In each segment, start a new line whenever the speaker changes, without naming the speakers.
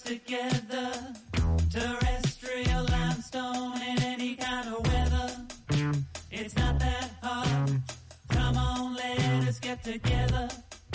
together. Terrestrial limestone in any kind of weather. It's not that hard. Come on, let us get together.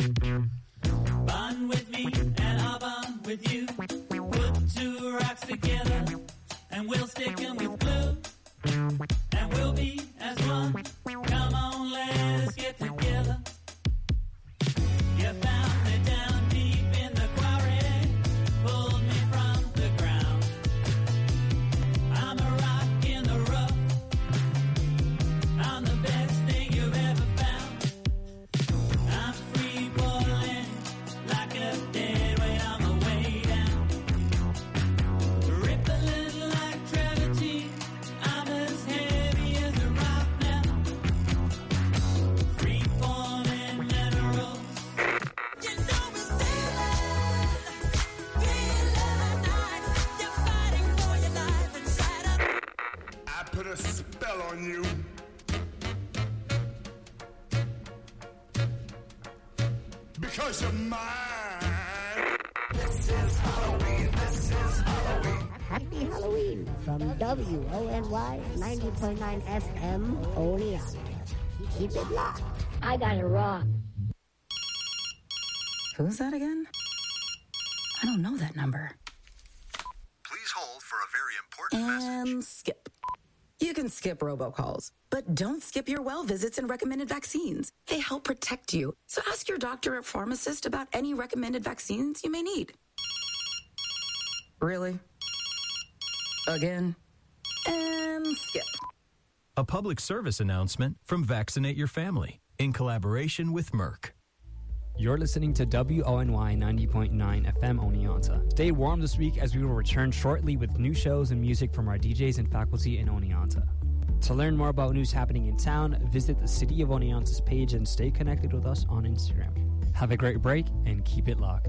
Bond with me and I'll bond with you. Put two rocks together and we'll stick them with glue. And we'll be as one. Come on, let us get together. You found me down deep in the quarry, pulled me from the ground. I'm a rock in the rough. I'm the best thing you've ever found. I'm free falling like a dead weight on my way down. Rip a little like gravity. I'm as heavy as a rock now. Free falling minerals. You know me sailing, 311 nights. You're fighting for your life inside of.
I put a spell on you. Because you're mine. This is Halloween. This is Halloween.
Happy Halloween from WONY 90.9 FM Oneonta. Keep it locked. I got it wrong.
Who's that again? I don't know that number.
Please hold for a very important message.
And skip. You can skip robocalls, but don't skip your well visits and recommended vaccines. They help protect you. So ask your doctor or pharmacist about any recommended vaccines you may need. Really? Again? And skip.
A public service announcement from Vaccinate Your Family in collaboration with Merck.
You're listening to WONY 90.9 FM Oneonta. Stay warm this week as we will return shortly with new shows and music from our DJs and faculty in Oneonta. To learn more about news happening in town, visit the City of Oneonta's page and stay connected with us on Instagram. Have a great break and keep it locked.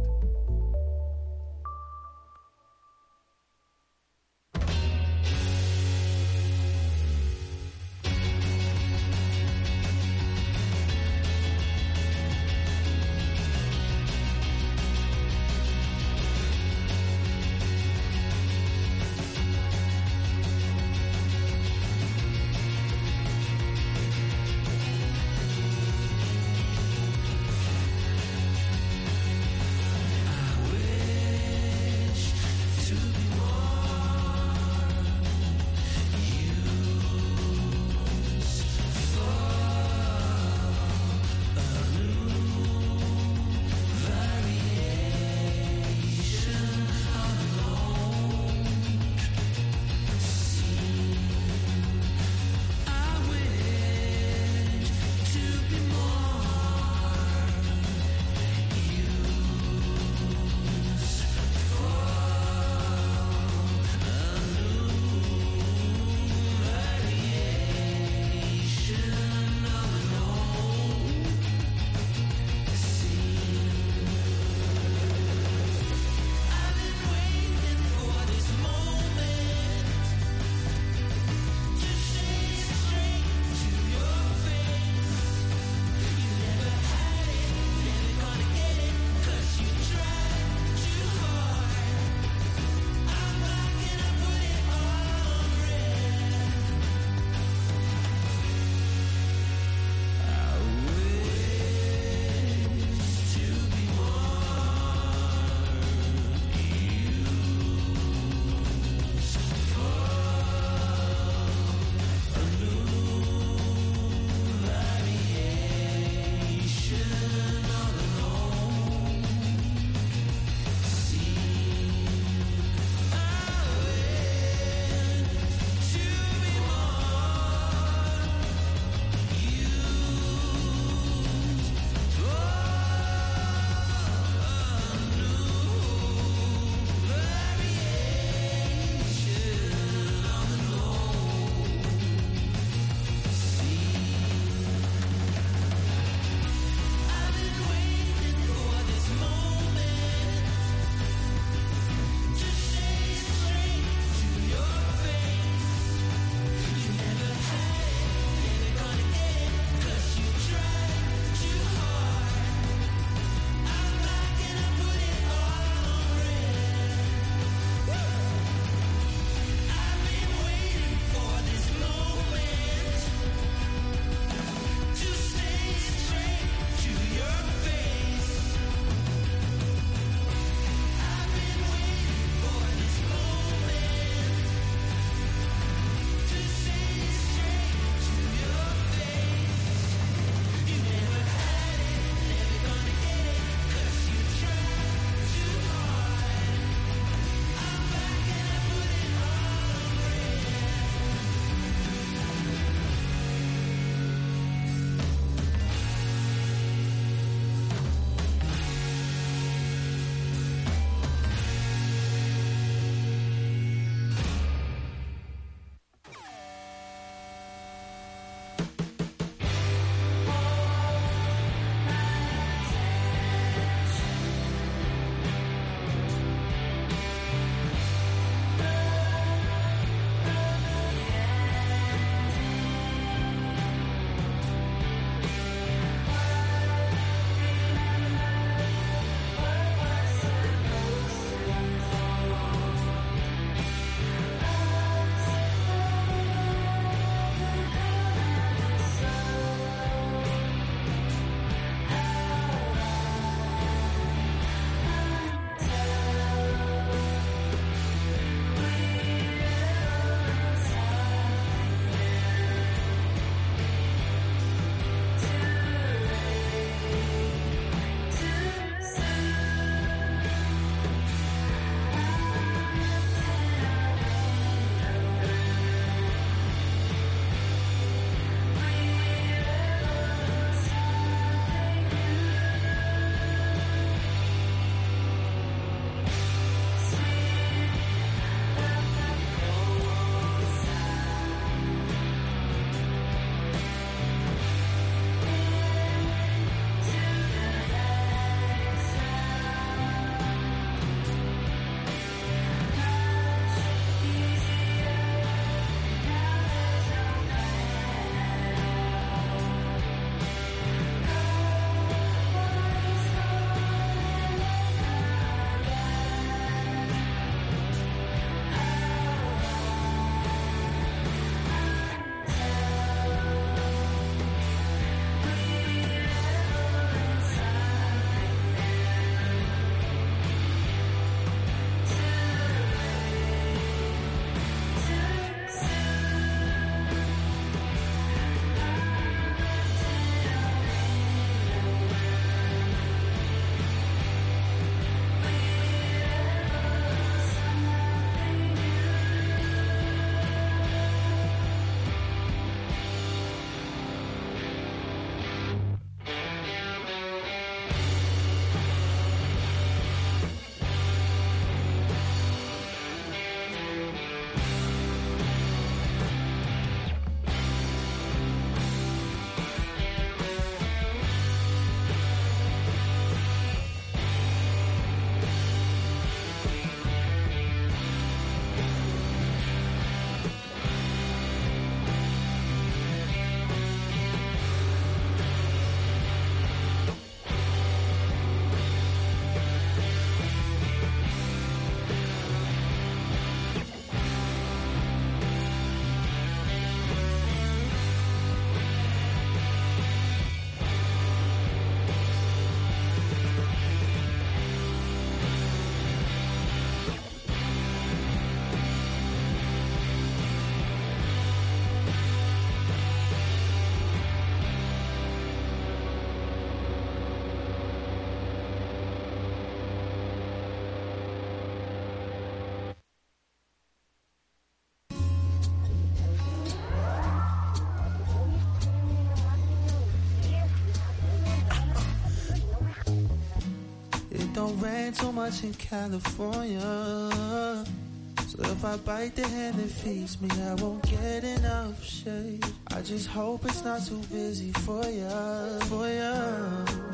don't rain too much in California. So if I bite the hand that feeds me, I won't get enough shade. I just hope it's not too busy for ya, for ya.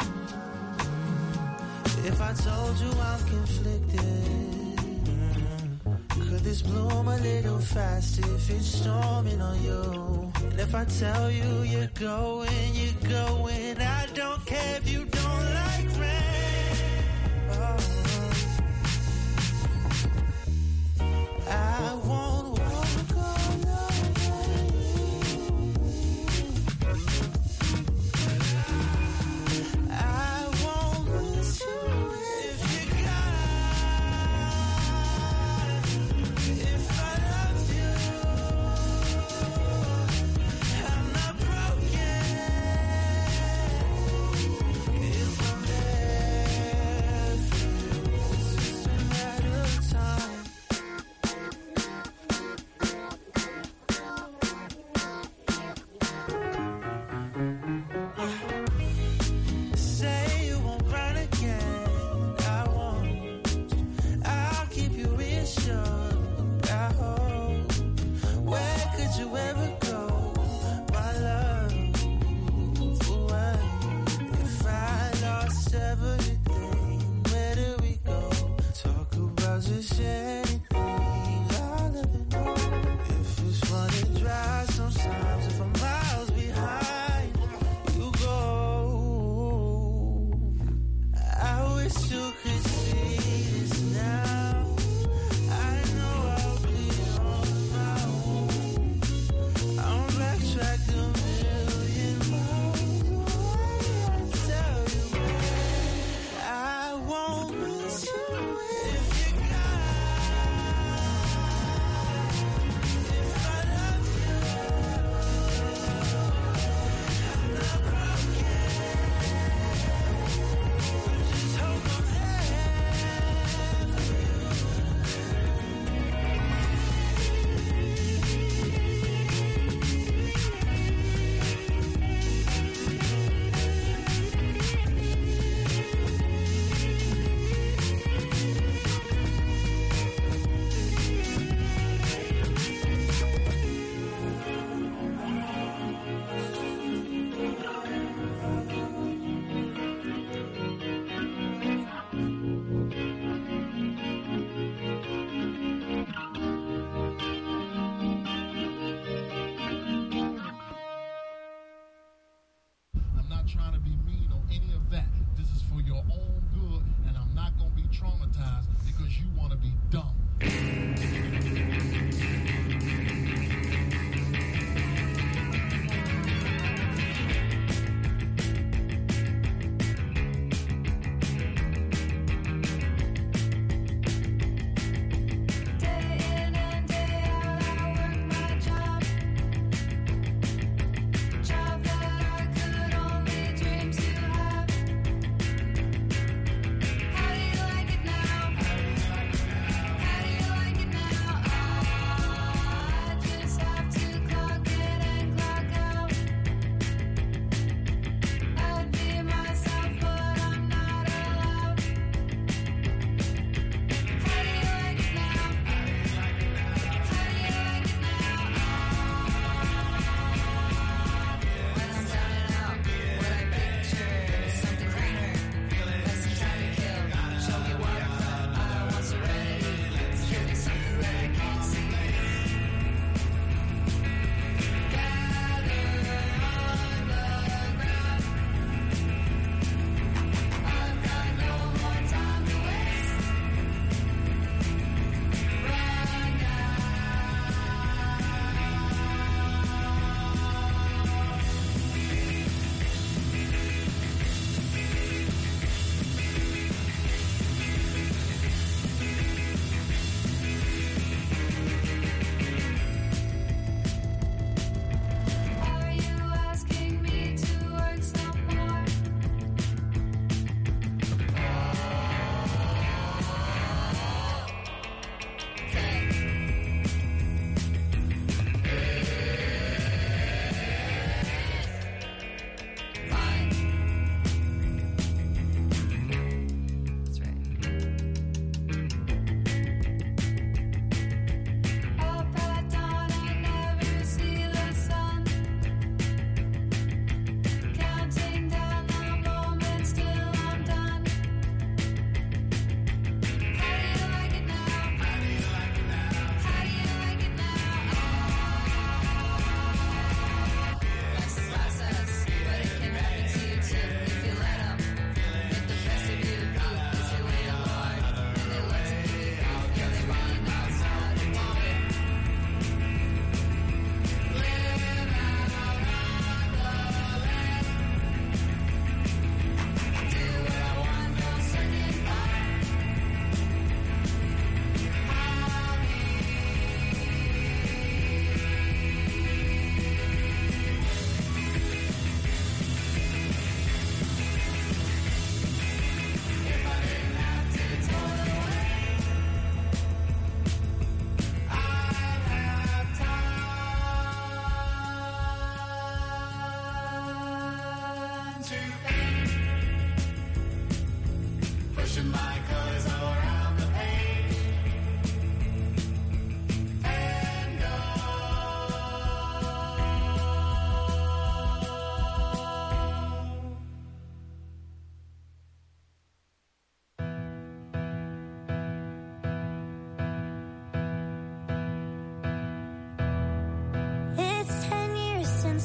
If I told you I'm conflicted, could this bloom a little faster if it's storming on you? And if I tell you you're going, I don't care if you don't like rain. Oh. I won't walk alone. I won't miss you if you got. If I love you, I'm not broken. If I'm there for you, it's just a matter of time. Say you won't run again. I won't. I'll keep you reassured. I hope. Where could you ever go, my love? Where? If I lost everything, where do we go? Talk about just anything. I'll never know. If it's running dry sometimes, if I'm miles behind, you go. I wish you could see this now. I know I'll be on my own. I'm backtracked a million miles away. I tell you, I won't miss you if you got. If I love you, I'm not broken. Just hope I'm there for you.
I'm not trying to be mean or any of that. This is for your own good, and I'm not going to be traumatized because you want to be dumb.
Day in and day out, I work my job. Job that I could only dream to have. How do you like it now? How do you like it now?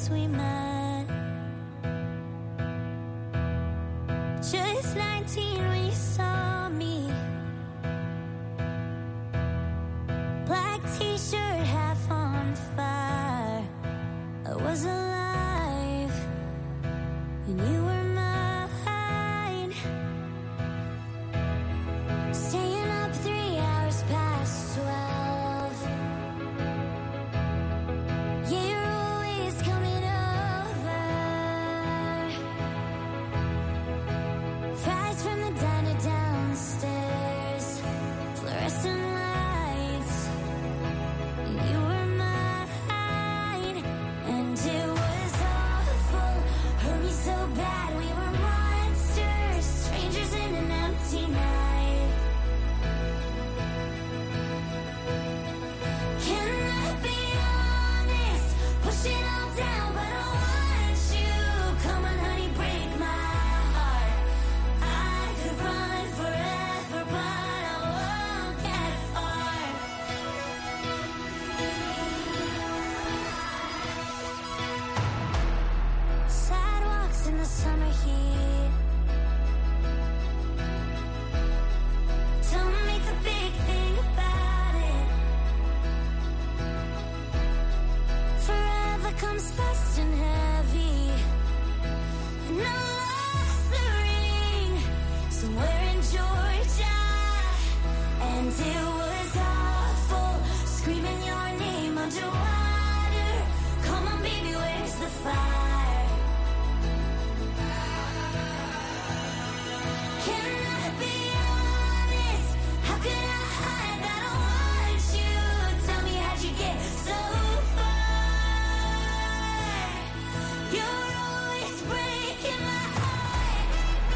since we met. Just 19 when you saw me. Black t-shirt, half on fire. I was alive when you were mine. Staying up 3 hours past 12. Yeah, you're always coming over. Fries from the diner downstairs. Fluorescent lights. You were mine. And it was awful. Hurt me so bad. We were monsters. Strangers in an empty night. Can I be honest? Push it all down, but I want you. Come on, honey, break my heart. I could run forever, but I won't get far. Sidewalks in the summer heat. Don't make a big thing about it. Forever comes fast and heavy. And I lost the ring somewhere in Georgia. And it was awful, screaming your name underwater. Come on, baby, where's the fire? Can I be honest? How could I hide that I want you? Tell me, how'd you get so far? You're always breaking my heart.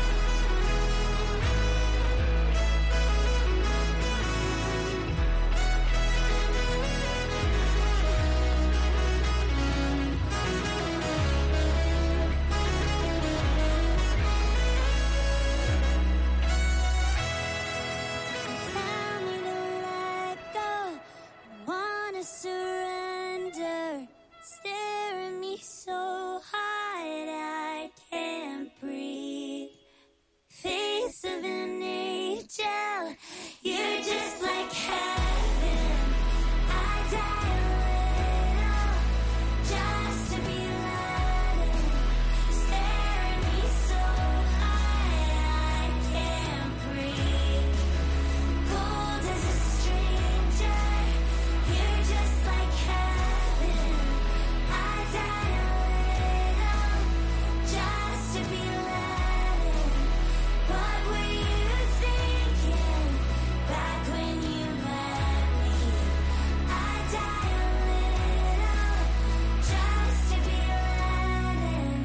Tell me to let go. Wanna surrender. Stare at me so hard I can't breathe. Face of an angel. You're just like heaven. I die a little just to be let in. Stare at me so high I can't breathe. Cold as a stranger. You're just like heaven. I die a little just to be let in. What were you thinking back when you met me? I die a little just to be let in.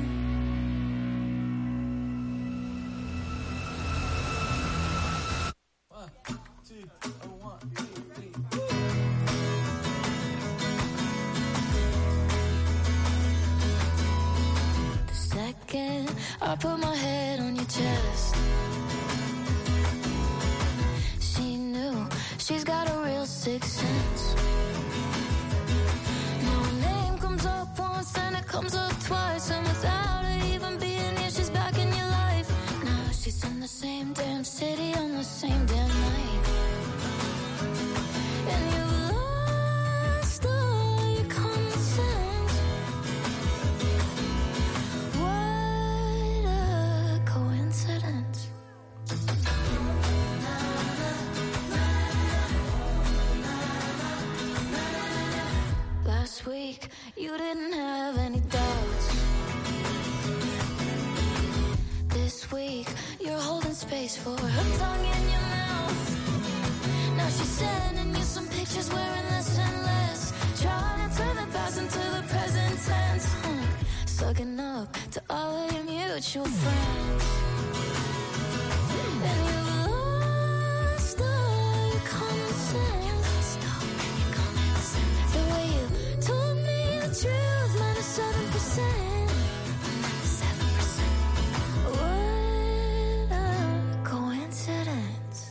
The second I put my head on your chest, she knew she's got a real sixth sense. My name comes up once and it comes up twice, and without her even being here, she's back in your life. Now she's in the same damn city on the same damn night, and you've lost all your common sense. What a coincidence. Last week, you didn't have any doubts. This week, you're holding space for her tongue in your mouth. Now she's sending you some pictures wearing less and less, trying to turn the past into the present tense. Sucking up to all of your mutual friends. And you've lost all your common sense. The way you told me the truth, minus 7%. What a coincidence.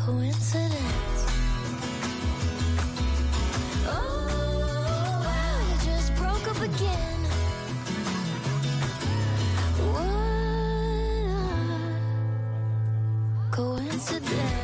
coincidence. Oh, wow, you just broke up again. What a coincidence.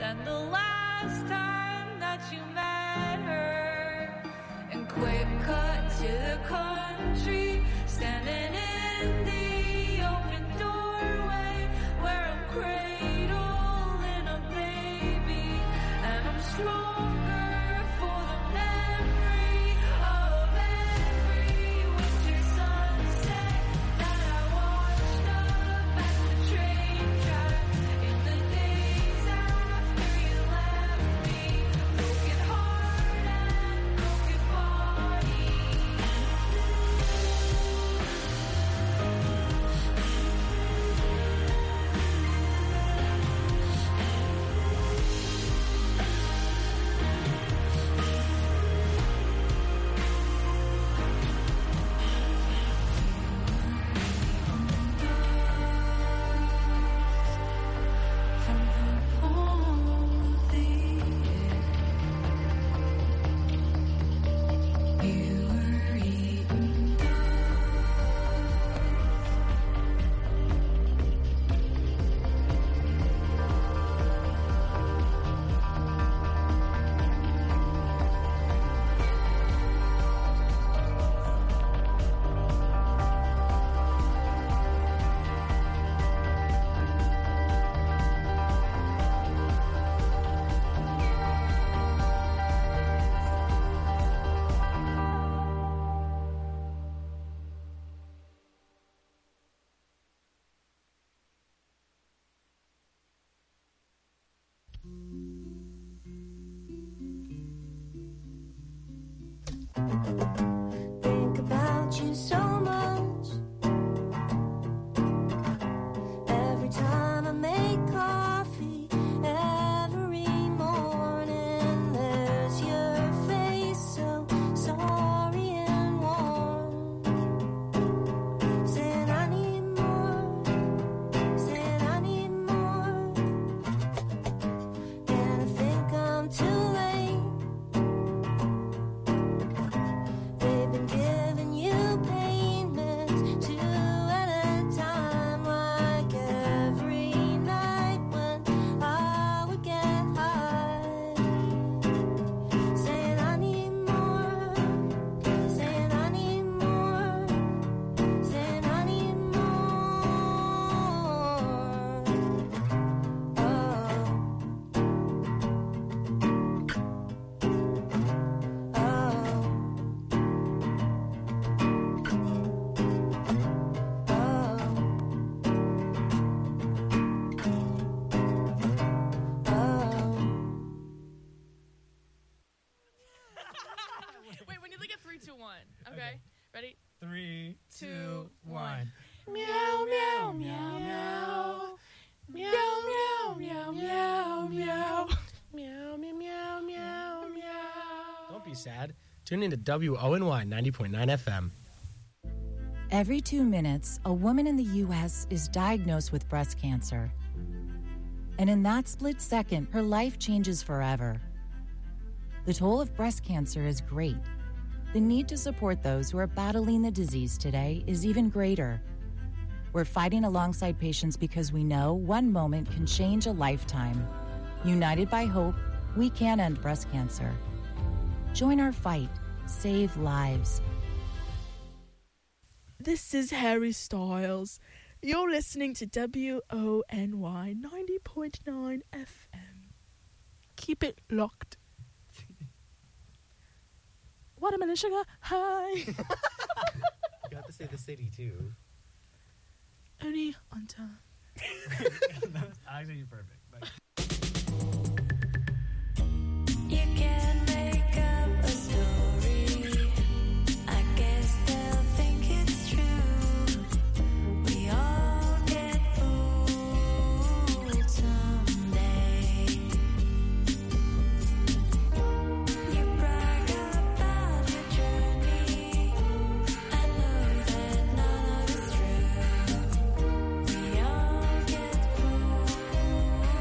than the last time that you met her. And quick cut to the country, standing in the open doorway where I'm cradling a baby, and I'm stronger for the memory of every winter sunset that I watched up at the train track in the days after you left me, broken heart and broken body. From the palm of the air, you were eating
Think about you so much. Every time I make coffee, every morning, there's your face, so sorry and warm. Saying I need more, saying I need more. And I think I'm too late. They've been giving you payments two at a time, like every night when I would get high. Saying I need more, saying I need more, saying I need more.
Wait, we need like a 3, 2, 1. Okay. Ready?
3,
2, 1.
Meow, meow, meow, meow. Meow, meow, meow, meow, meow. Meow, meow, meow, meow, meow.
Don't be sad. Tune into WONY 90.9 FM.
Every 2 minutes, a woman in the U.S. is diagnosed with breast cancer. And in that split second, her life changes forever. The toll of breast cancer is great. The need to support those who are battling the disease today is even greater. We're fighting alongside patients because we know one moment can change a lifetime. United by hope, we can end breast cancer. Join our fight. Save lives.
This is Harry Styles. You're listening to WONY 90.9 FM. Keep it locked. Watermelon sugar high.
You have to say the city, too.
Only on time.
Actually, you're perfect. But...
You can make up a story. I guess they'll think it's true. We all get fooled someday. You brag about your journey. I know that none of it's true. We all get fooled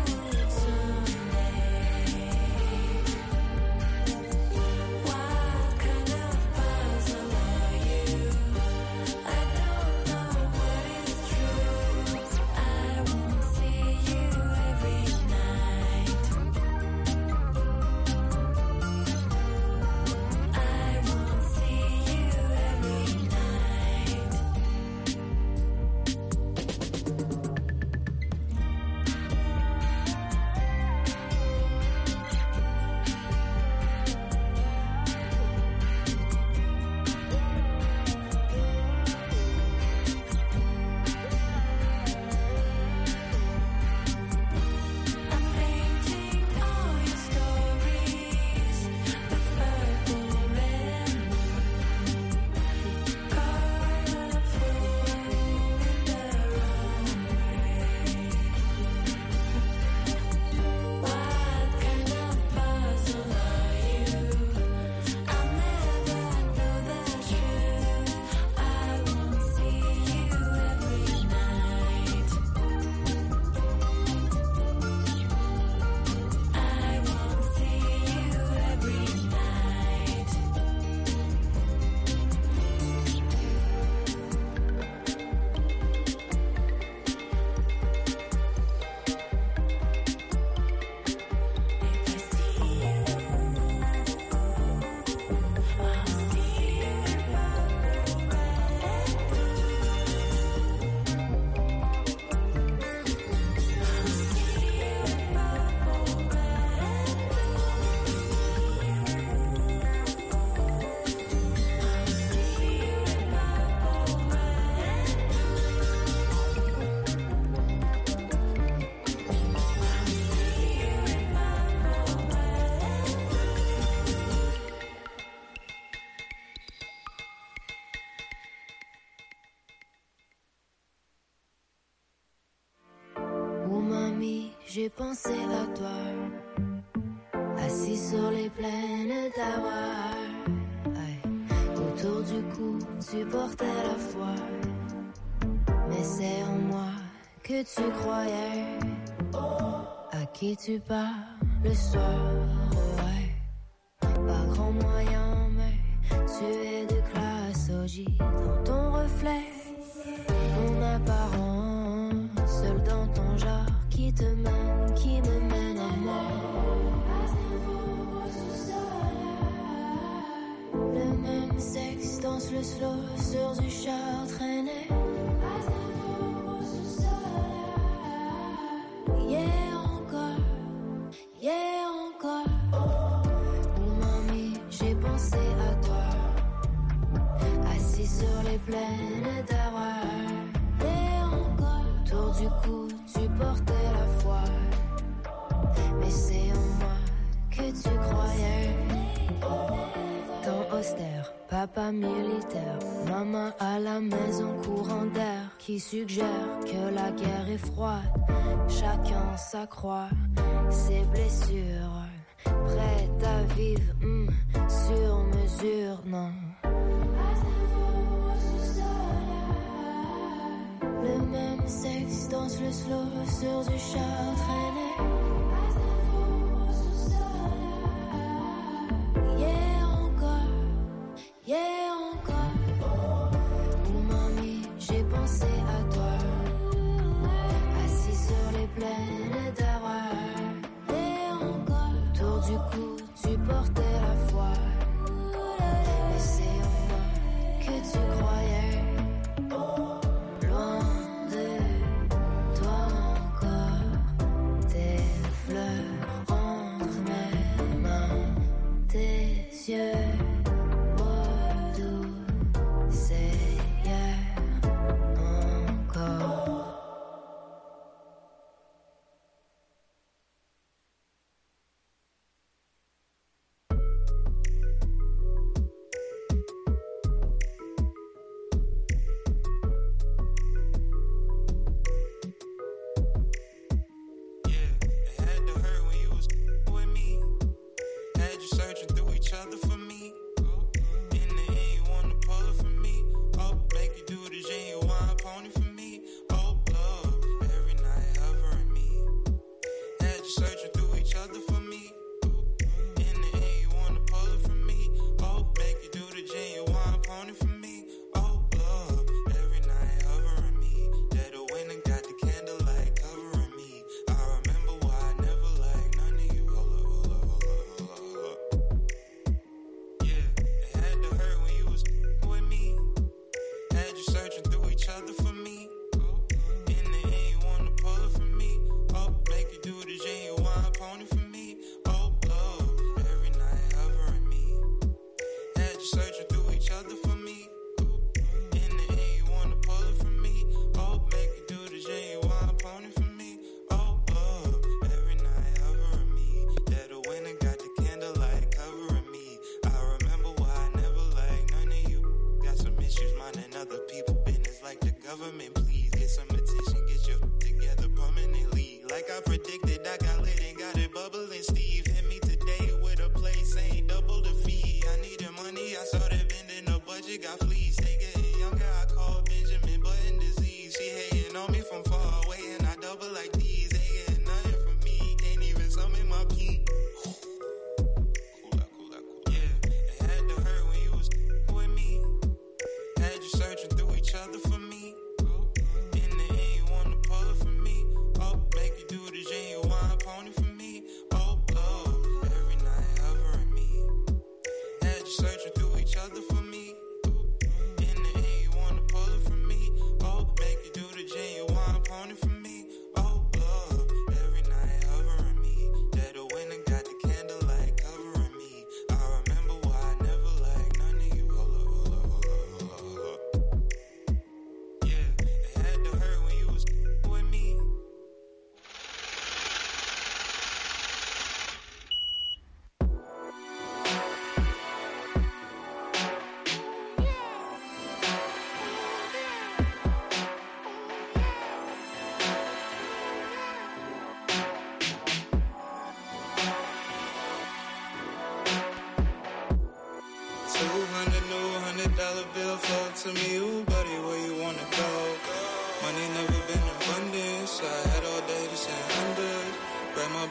j'ai pensé à toi, assis sur les plaines d'Hawaï. Autour du cou, tu portais la foi, mais c'est en moi que tu croyais. À qui tu parles le soir, ouais. Pas grand moyen, mais tu es de classe OG. Dans ton reflet, mon apparence, seul dans ton genre, qui te mène, qui me mène à moi. Le même sexe danse le slow sur du char traîné. Yeah, encore, yeah, encore. Oh mamie, j'ai pensé à toi, assis sur les plaines d'Hawaï. Yeah, encore. Autour du cou, tu portais la foi, mais c'est en moi que tu croyais. Temps austère, papa militaire, maman à la maison, courant d'air qui suggère que la guerre est froide. Chacun s'accroît ses blessures, prête à vivre sur mesure, non. Le même sexe danse le slow sur du char traîné. Yeah, encore, yeah, encore. Oh mamie, j'ai pensé à toi, assis sur les plaines d'Hawaï. Yeah, encore. Autour du cou, tu portais la foi, mais c'est en moi que tu croyais. Loin de toi encore, tes fleurs entre mes mains, tes yeux, mots doux, c'est hier encore.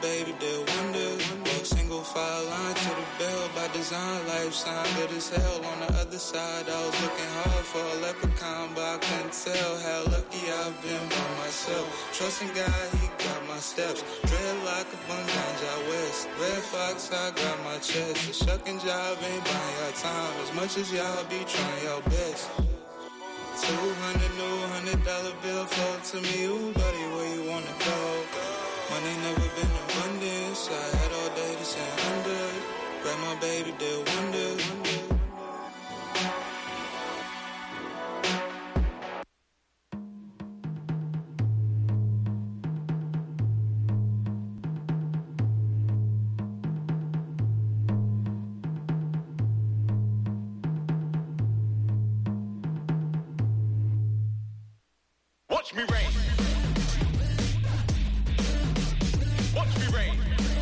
baby did wonders. Walk single file line to the bell by design, life sign good as hell. On the other side, I was looking hard for a leprechaun, but I couldn't tell how lucky I've been by myself. Trusting God, he got my steps. Dreadlock up on Ganja West. Red Fox, I got my chest. The shucking job ain't buying your time as much as y'all be trying your best. 200 new $100 bill flow to me. Ooh, buddy, where you wanna go? Money never been abundance. I had all day to say under. Grab my baby, did wonders.
Watch me rain. Watch me rain.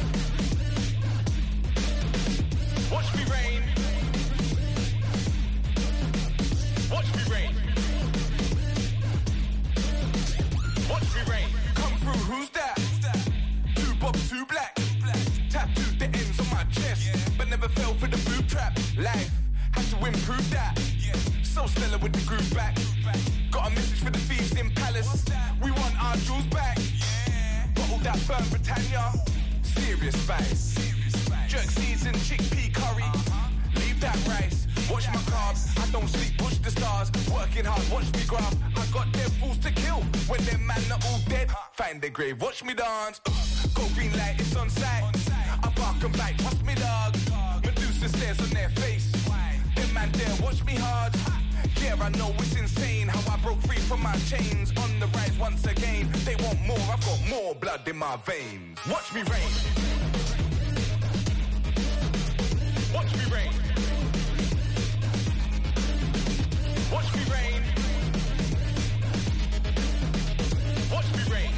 Watch me rain. Watch me rain. Watch me rain. Come through, who's that? Two bob, two black. Tattooed the ends on my chest, but never fell for the boob trap. Life had to improve that. So stellar with the groove back. Got a message for the thieves in Palace. We want our jewels back. Bottle that burn Britannia. Serious spice. Jerk season, chickpea curry. Leave that rice. Watch my carbs. I don't sleep, push the stars. Working hard, watch me graph. I got them fools to kill. When them man are all dead, find their grave, watch me dance. Go green light, it's on sight. I bark and bite, trust me dog. Medusa stares on their face. Them man there, watch me hard. Yeah, I know it's insane how I broke free from my chains. On the rise once again. They want more, I've got more blood in my veins. Watch me rain. Watch me rain. Watch me rain. Watch me rain.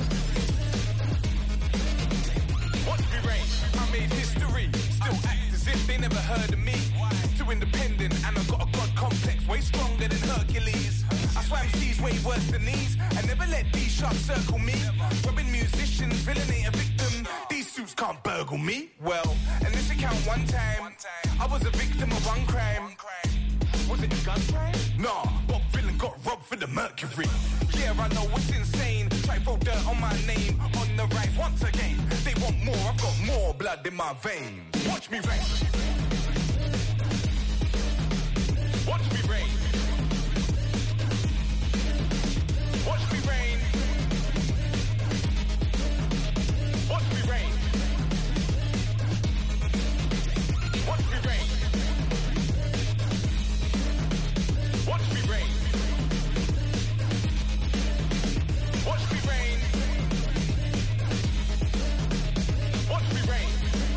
Watch me rain. I made history. Still act as if they never heard of me. Too independent and I've got a god complex way stronger than Hercules. I swam seas way worse than these. I never let these sharks circle me. Robbing musicians, villain ain't a victim. These suits can't burgle me. Well, and this account one time, I was a victim of one crime. Was it a gun crime? Nah, Bob Villain got robbed for the Mercury. Yeah, I know it's insane. Try throw dirt on my name. On the rise once again. They want more, I've got more blood in my veins. Watch me rain. Watch me rain. Watch me rain. Watch me rain. Watch me rain. Watch me rain. Watch me rain. Watch me rain.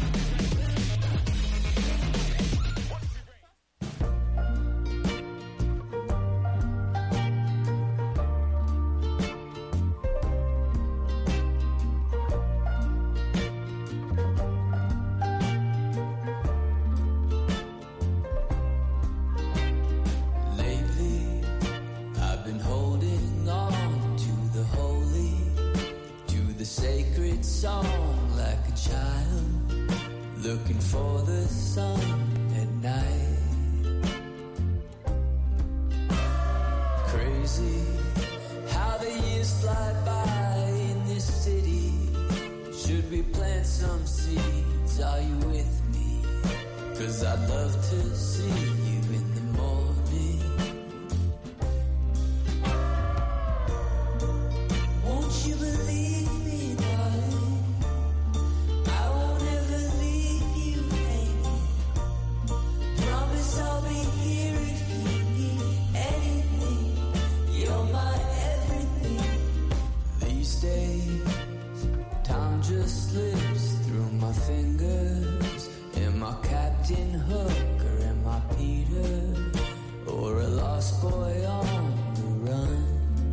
Song like a child looking for the sun at night. Crazy how the years fly by in this city. Should we plant some seeds? Are you with me? 'Cause I'd love to see you in the morning. Won't you believe me, darling? I'll be here if you need anything. You're my everything. These days, time just slips through my fingers. Am I Captain Hook or am I Peter? Or a lost boy on the run?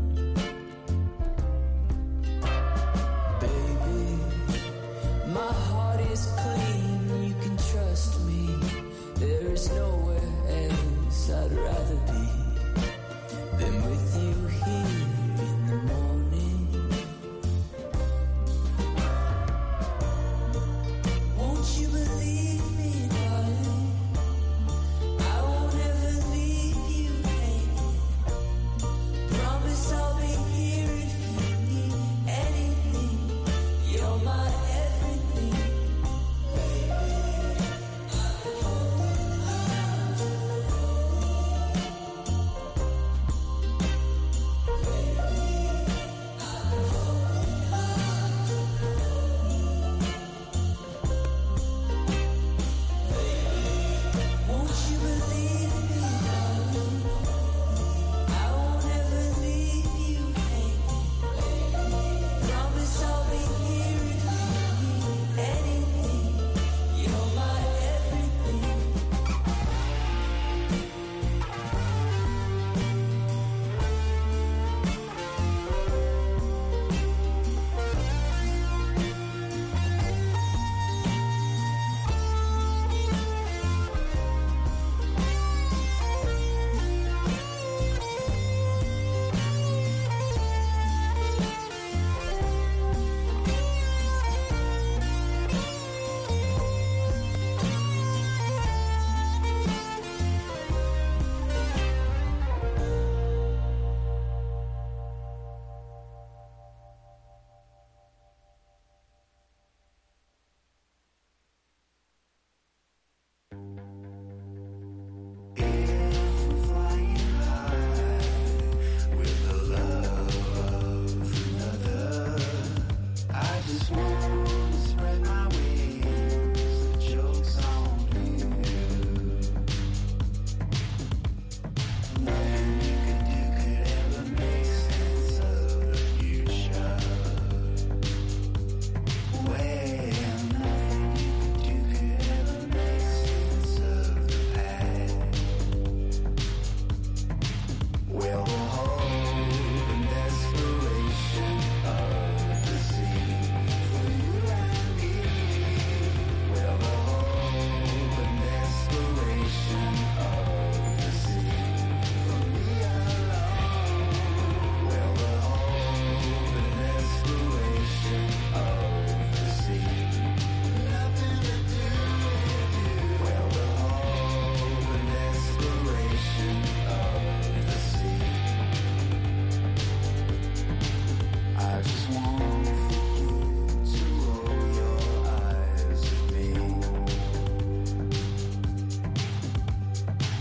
Baby, my heart is clean, you can trust me. There is nowhere else I'd rather be than with you here in the morning.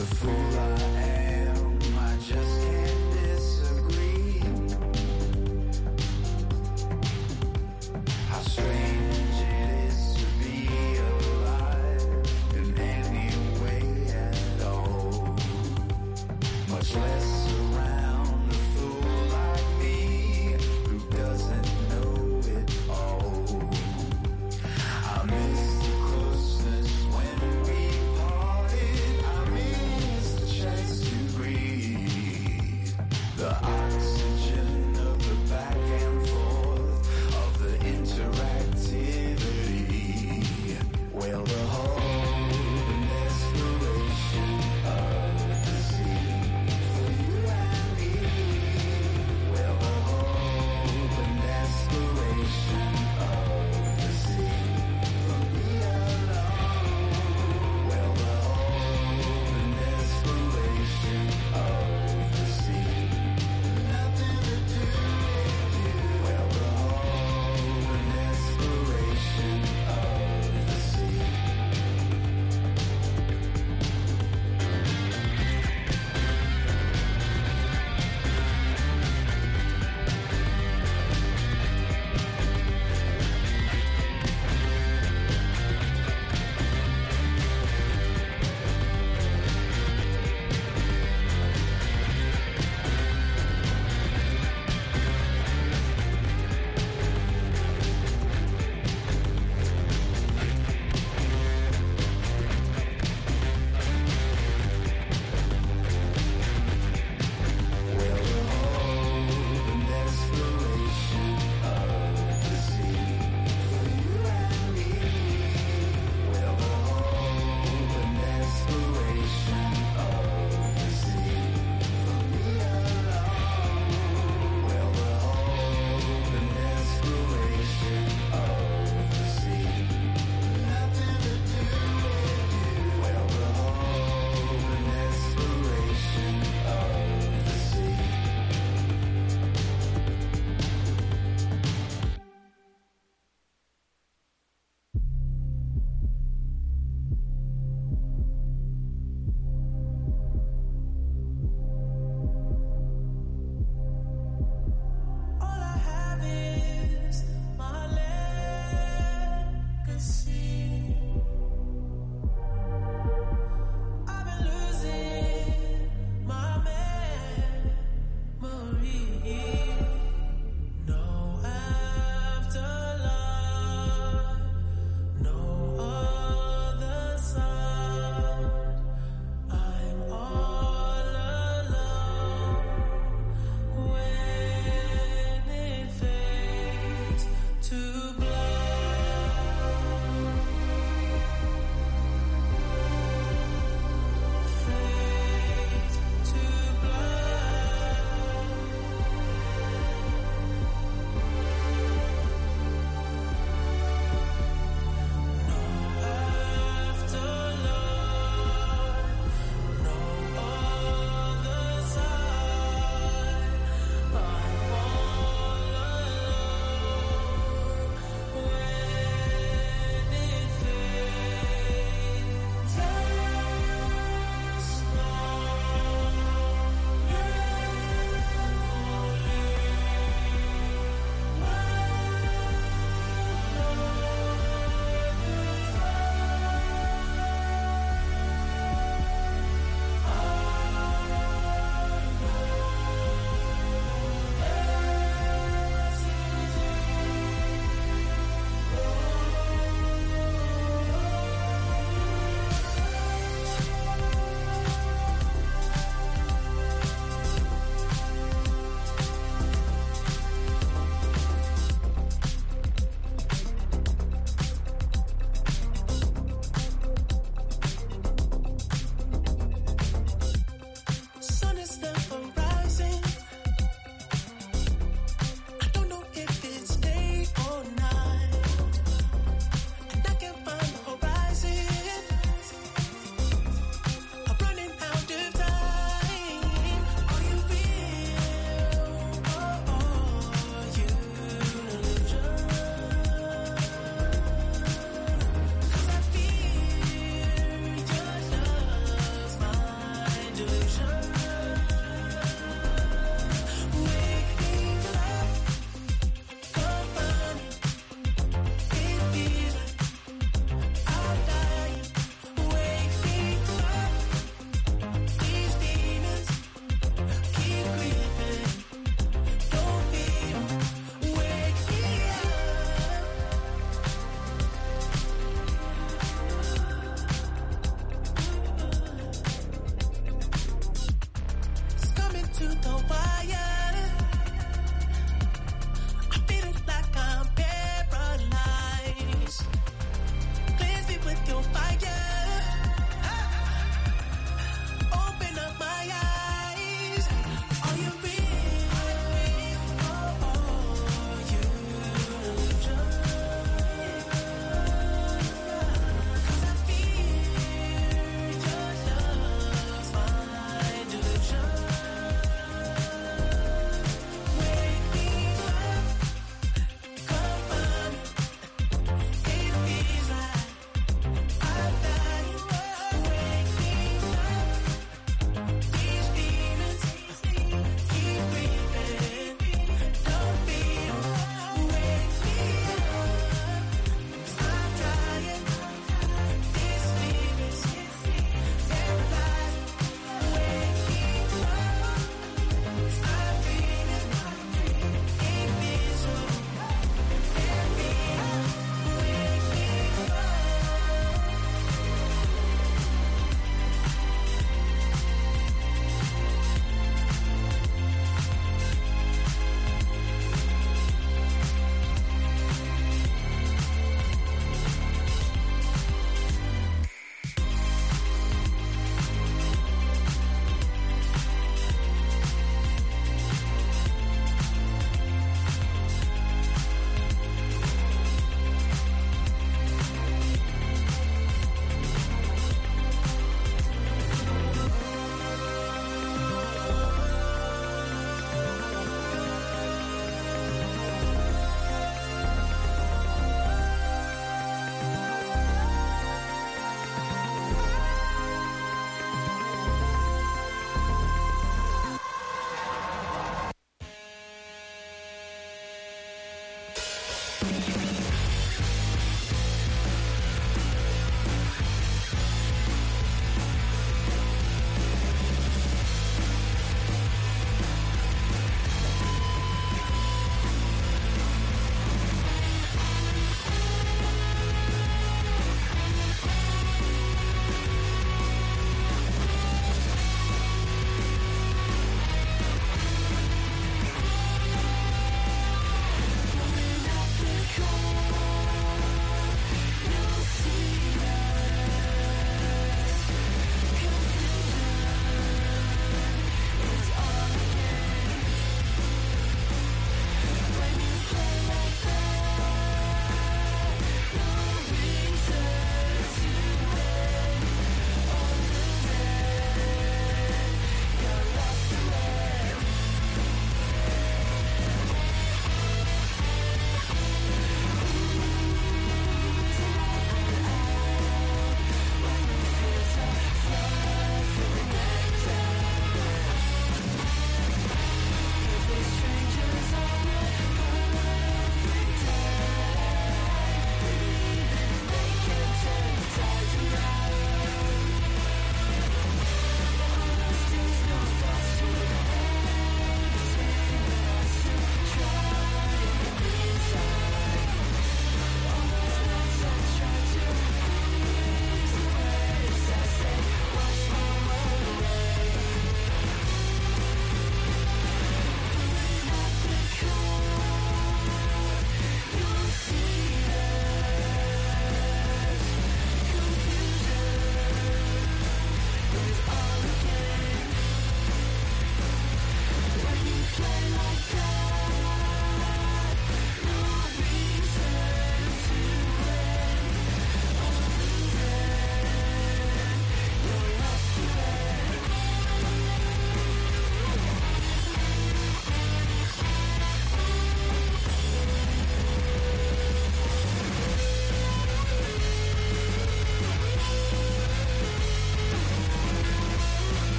The fool I am, I just can't disagree. How strange it is to be alive in any way at all, much less around a fool like me who doesn't know it all. I miss the closeness when we parted. I miss the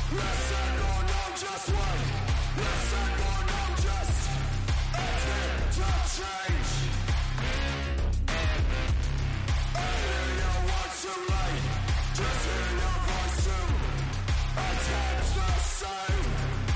Listen or no, just wait. Listen or no, just attempt to change. I hear your words too late. Just hear your voice too. Attempt the same.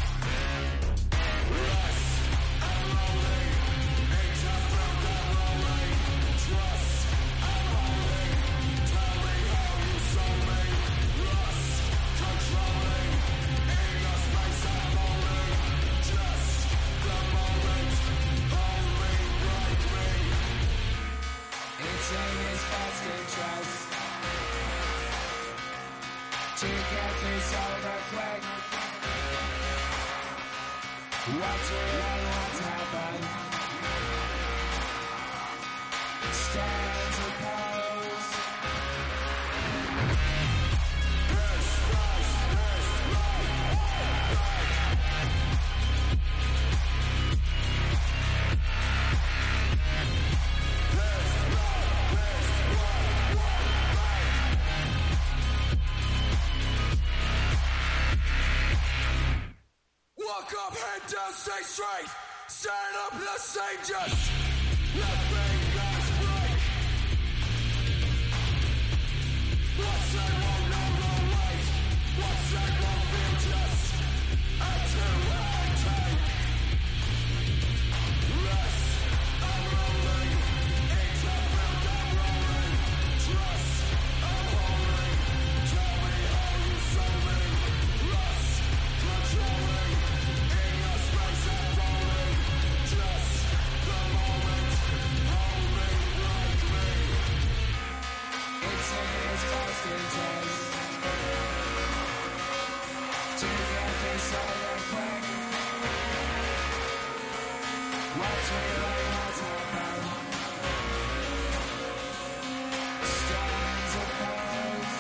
Less and rolling. Into filled and rolling. Trust and holding. Tell me how you saw me. Lost, controlling. In the space I'm holding. Just the moment. Hold me, break me.
It's in his basket dress to get this over quick. What's real and what's happened? Stand to pose.
Walk up, head down, stay straight. Stand up, the same, just let fingers break. What's that won't know the weight? What's that won't feel just a two-hand take? Less I'm rolling, into filled and rolling. Trust I'm holding. Tell me how you saw me. Lost, controlling. In your space I'm falling. Just the moment. Hold me, break me.
It's in his basket dress to get this over quick. What's real and what's happened? Stands opposed.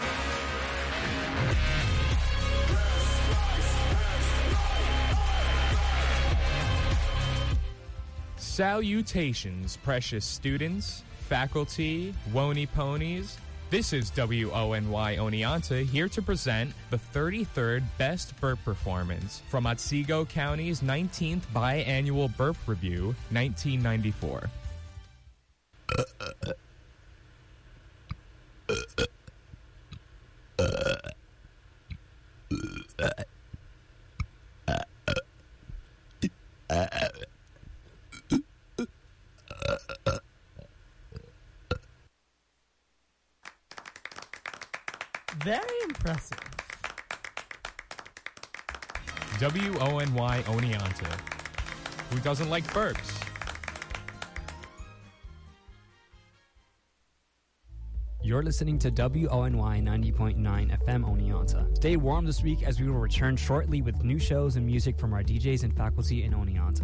Salutations, precious students, faculty, Wony Ponies. This is WONY Oneonta here to present the 33rd Best Burp Performance from Otsego County's 19th Biannual Burp Review, 1994.
Very impressive.
WONY Oneonta. Who doesn't like burps?
You're listening to WONY 90.9 FM Oneonta. Stay warm this week as we will return shortly with new shows and music from our DJs and faculty in Oneonta.